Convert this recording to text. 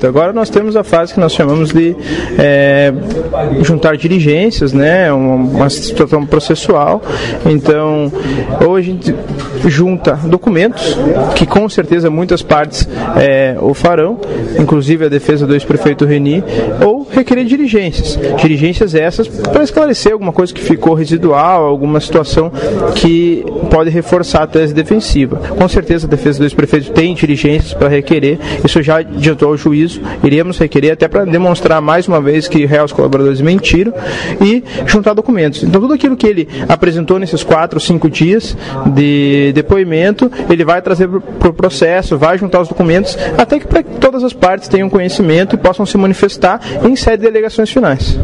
feito. Agora nós temos a fase que nós chamamos de juntar diligências, né? Uma situação processual. Então, ou a gente junta documentos, que com certeza muitas partes o farão, inclusive a defesa do ex-prefeito Reni, ou requerer diligências. Diligências essas para esclarecer alguma coisa que ficou residual, alguma situação que pode reforçar a tese defensiva. Com certeza a defesa do ex-prefeito tem diligências para requerer, isso já adiantou ao juízo, iremos requerer até para demonstrar mais uma vez que réus colaboradores mentiram e juntar documentos. Então tudo aquilo que ele apresentou nesses 4 ou 5 dias de depoimento, ele vai trazer para o processo, vai juntar os documentos, até que para que todas as partes tenham conhecimento e possam se manifestar em sede de alegações finais.